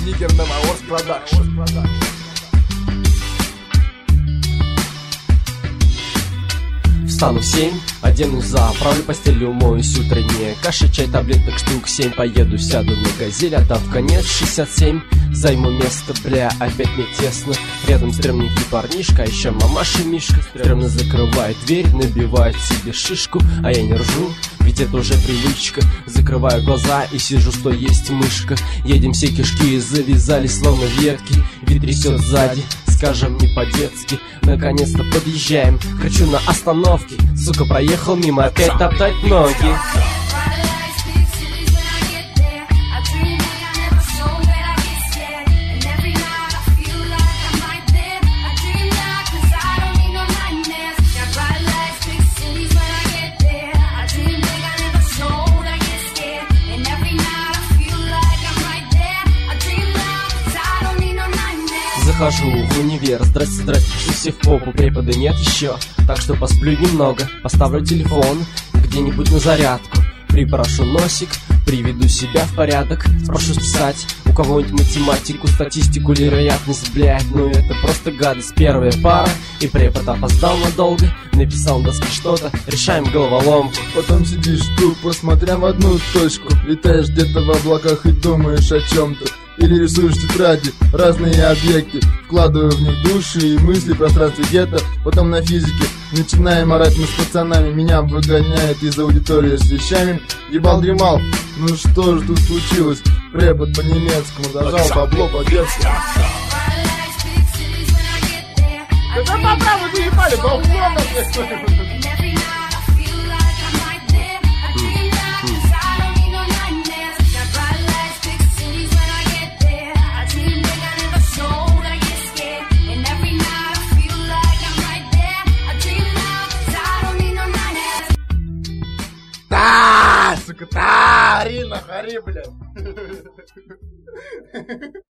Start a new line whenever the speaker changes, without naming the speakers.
Нигер Новоорс Продакшн.
Встану в 7, оденусь, заправлю постель, умоюсь, утренняя каша, чай, таблеток штук 7. Поеду, сяду на газель, отдав конец 67. Займу место, бля, опять мне тесно. Рядом стрёмненький парнишка, а еще мамаша Мишка. Стрёмно закрывает дверь, набивает себе шишку. А я не ржу, ведь это уже привычка. Закрываю глаза и сижу, что есть мышка. Едем, все кишки завязались, словно ветки. Вид трясет сзади, скажем, не по-детски. Наконец-то подъезжаем, хочу на остановке. Сука, проехал мимо, опять топтать ноги. Захожу в универ, здрасте, здрасте, пришли все в попу, препода нет еще, так что посплю немного, поставлю телефон где-нибудь на зарядку, припорошу носик, приведу себя в порядок, спрошу списать у кого-нибудь математику, статистику, вероятность, блядь, ну это просто гадость. Первая пара, и препод опоздал надолго, написал на доске что-то, решаем головоломку.
Потом сидишь тупо, смотря в одну точку, летаешь где-то в облаках и думаешь о чем-то. Или рисуешь в тетради разные объекты, вкладывая в них души и мысли в пространстве гетто. Потом на физике начинаем орать мы с пацанами, меня выгоняют из аудитории с вещами. Ебал дремал, ну что же тут случилось? Препод по-немецкому дожал бабло по-детски.
Когда по-праву доебали, бабло на. Сука, Арина, хари, блядь.